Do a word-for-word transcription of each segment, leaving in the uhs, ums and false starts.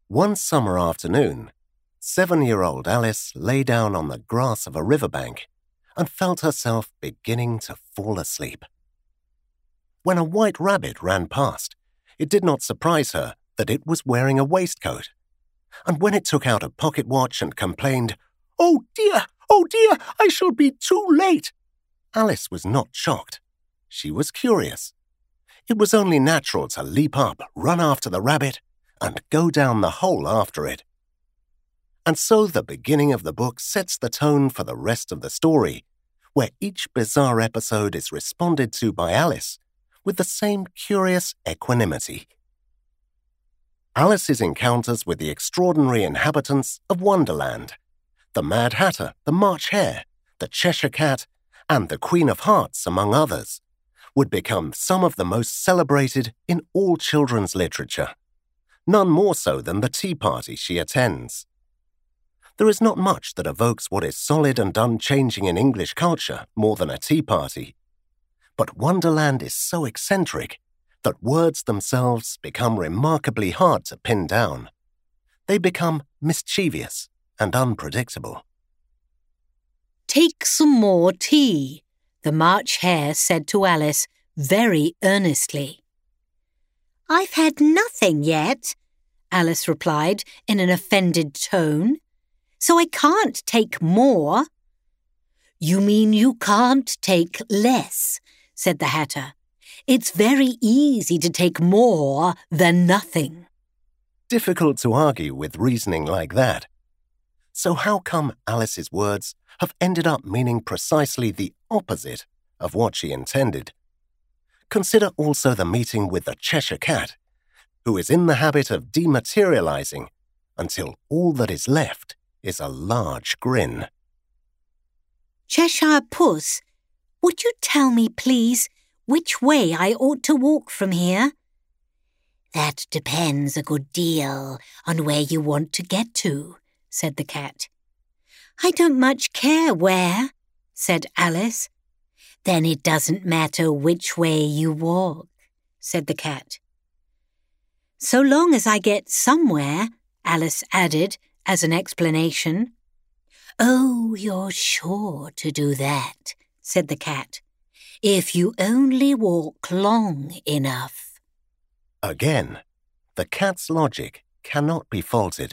One summer afternoon, seven-year-old Alice lay down on the grass of a riverbank and felt herself beginning to fall asleep. When a white rabbit ran past, it did not surprise her that it was wearing a waistcoat. And when it took out a pocket watch and complained, "Oh dear, oh dear, I shall be too late," Alice was not shocked. She was curious. It was only natural to leap up, run after the rabbit, and go down the hole after it. And so the beginning of the book sets the tone for the rest of the story, where each bizarre episode is responded to by Alice with the same curious equanimity. Alice's encounters with the extraordinary inhabitants of Wonderland, the Mad Hatter, the March Hare, the Cheshire Cat, and the Queen of Hearts, among others, would become some of the most celebrated in all children's literature, none more so than the tea party she attends. There is not much that evokes what is solid and unchanging in English culture more than a tea party. But Wonderland is so eccentric that words themselves become remarkably hard to pin down. They become mischievous and unpredictable. "Take some more tea," the March Hare said to Alice very earnestly. "I've had nothing yet," Alice replied in an offended tone, "so I can't take more." "You mean you can't take less," said the Hatter. "It's very easy to take more than nothing." Difficult to argue with reasoning like that. So how come Alice's words have ended up meaning precisely the opposite of what she intended? Consider also the meeting with the Cheshire Cat, who is in the habit of dematerializing until all that is left is a large grin. "Cheshire Puss, would you tell me, please, which way I ought to walk from here?" "That depends a good deal on where you want to get to," said the cat. "I don't much care where," said Alice. "Then it doesn't matter which way you walk," said the cat. "So long as I get somewhere," Alice added as an explanation. "Oh, you're sure to do that," said the cat, "if you only walk long enough." Again, the cat's logic cannot be faulted.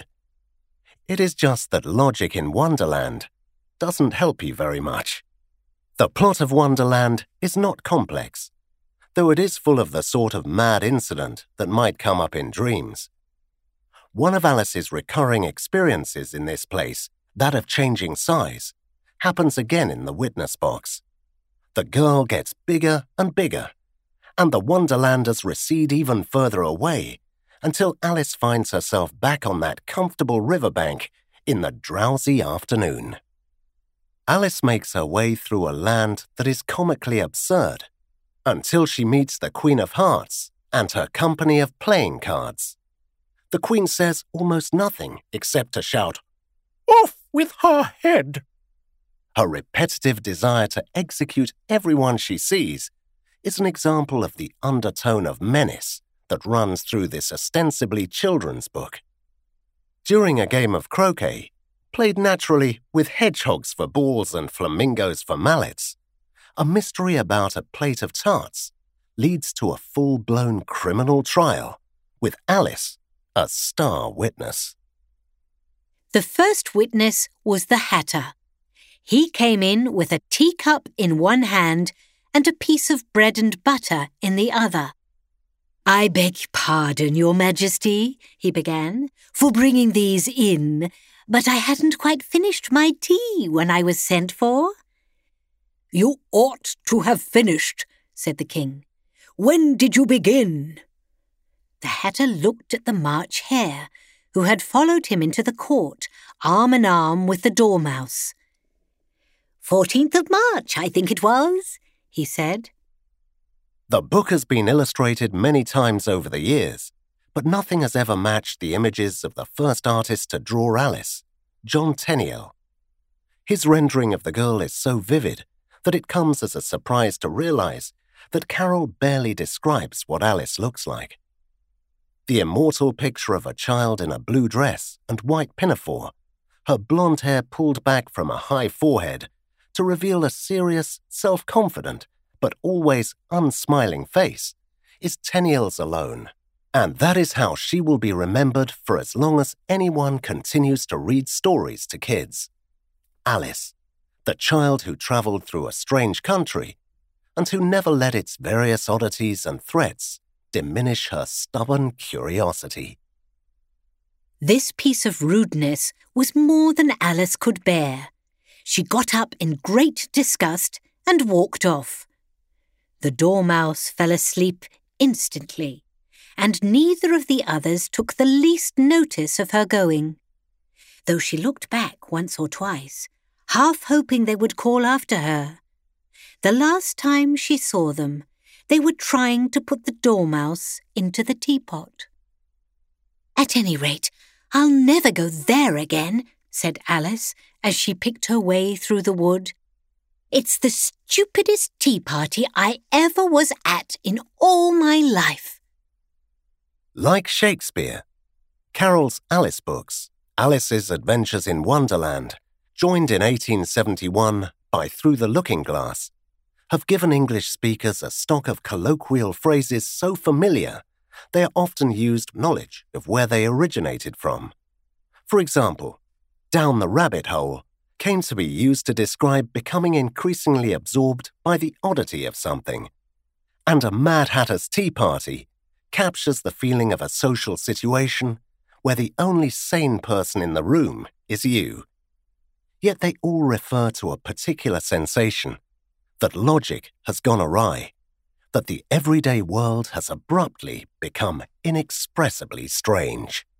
It is just that logic in Wonderland doesn't help you very much. The plot of Wonderland is not complex, though it is full of the sort of mad incident that might come up in dreams. One of Alice's recurring experiences in this place, that of changing size, happens again in the witness box. The girl gets bigger and bigger, and the Wonderlanders recede even further away until Alice finds herself back on that comfortable riverbank in the drowsy afternoon. Alice makes her way through a land that is comically absurd until she meets the Queen of Hearts and her company of playing cards. The Queen says almost nothing except to shout, "Off with her head!" Her repetitive desire to execute everyone she sees is an example of the undertone of menace that runs through this ostensibly children's book. During a game of croquet, played naturally with hedgehogs for balls and flamingos for mallets, a mystery about a plate of tarts leads to a full-blown criminal trial, with Alice as star witness. The first witness was the Hatter. He came in with a teacup in one hand and a piece of bread and butter in the other. "I beg pardon, Your Majesty," he began, "for bringing these in, but I hadn't quite finished my tea when I was sent for." "You ought to have finished," said the king. "When did you begin?" The Hatter looked at the March Hare, who had followed him into the court, arm in arm with the Dormouse. "Fourteenth of March, I think it was," he said. The book has been illustrated many times over the years, but nothing has ever matched the images of the first artist to draw Alice, John Tenniel. His rendering of the girl is so vivid that it comes as a surprise to realize that Carroll barely describes what Alice looks like. The immortal picture of a child in a blue dress and white pinafore, her blonde hair pulled back from a high forehead to reveal a serious, self-confident, but always unsmiling face, is Tenniel's alone. And that is how she will be remembered for as long as anyone continues to read stories to kids. Alice, the child who travelled through a strange country and who never let its various oddities and threats diminish her stubborn curiosity. This piece of rudeness was more than Alice could bear. She got up in great disgust and walked off. The Dormouse fell asleep instantly, and neither of the others took the least notice of her going, though she looked back once or twice, half hoping they would call after her. The last time she saw them, they were trying to put the Dormouse into the teapot. "At any rate, I'll never go there again," said Alice as she picked her way through the wood. "It's the stupidest tea party I ever was at in all my life." Like Shakespeare, Carroll's Alice books, Alice's Adventures in Wonderland, joined in eighteen seventy-one by Through the Looking Glass, have given English speakers a stock of colloquial phrases so familiar they are often used knowledge of where they originated from. For example, down the rabbit hole came to be used to describe becoming increasingly absorbed by the oddity of something, and a Mad Hatter's Tea Party captures the feeling of a social situation where the only sane person in the room is you. Yet they all refer to a particular sensation, that logic has gone awry, that the everyday world has abruptly become inexpressibly strange.